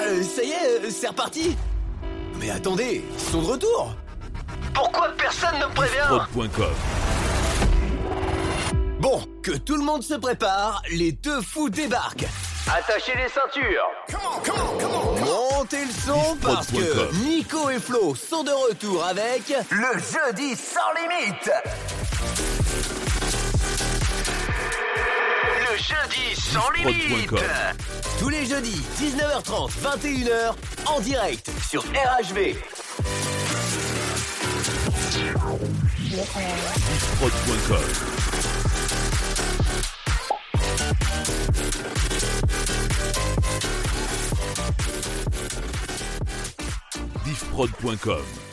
Ça y est, c'est reparti. Mais attendez, ils sont de retour. Pourquoi personne ne me prévient? Diffprod.com. Bon, que tout le monde se prépare, les deux fous débarquent. Attachez les ceintures. Montez le son parce que Nico et Flo sont de retour avec le jeudi sans limite. Le jeudi sans limite. Tous les jeudis, 19h30, 21h, en direct sur RHV. Diffprod.com. Diffprod.com.